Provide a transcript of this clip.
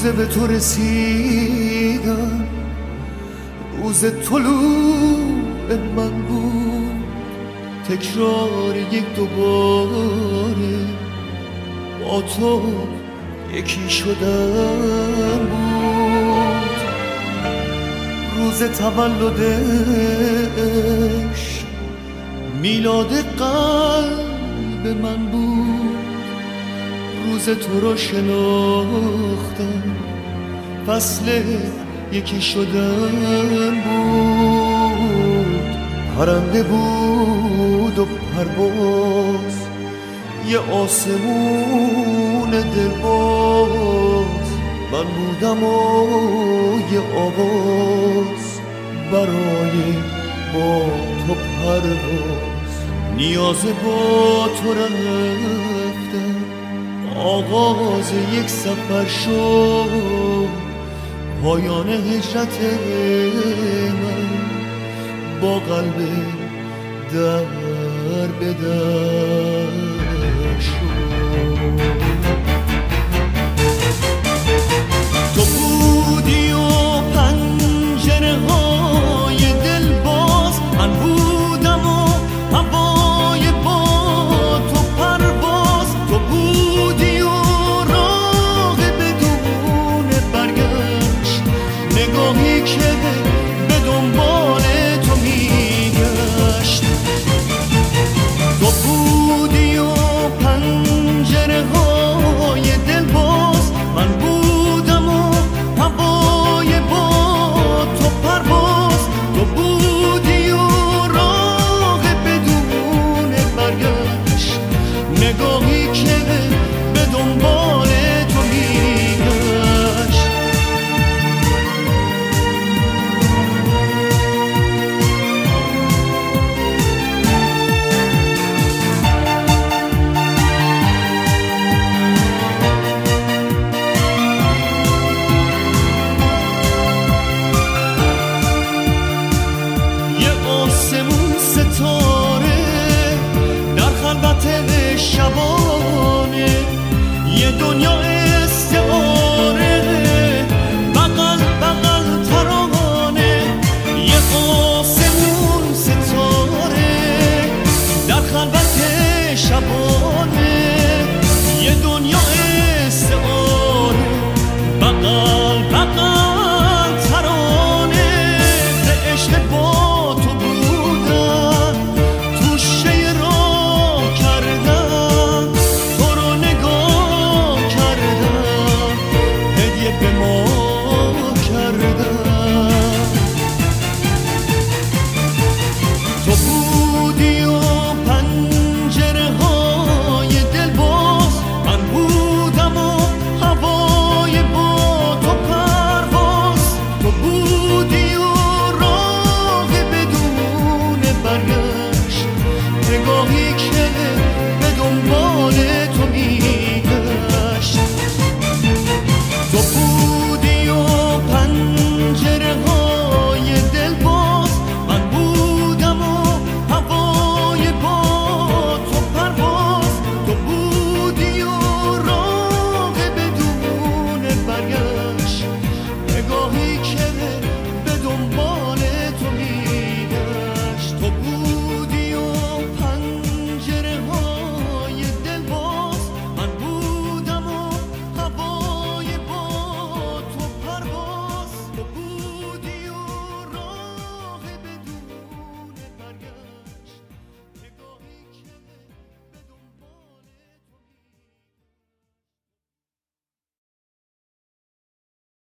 روز به تو رسیدم، روز طلوع من بود، تکرار یک دوباره با تو یکی شدن بود. روز تولدش میلاد قلب من بود، روز تو رو شناختم، فصل یکی شدن بود. پرنده بود و پرواز، یه آسمون دلباز، من بودم و یه آواز برای با تو پرواز. نیاز با تو رفتم، آغاز یک سفر شد، پایان هجرت من با قلب در به در شد. تو بودی و پنجره های دل باز، من بودم و هوای با تو پرواز. تو بودی و راه بدون برگشت، نگاهی که به دنبال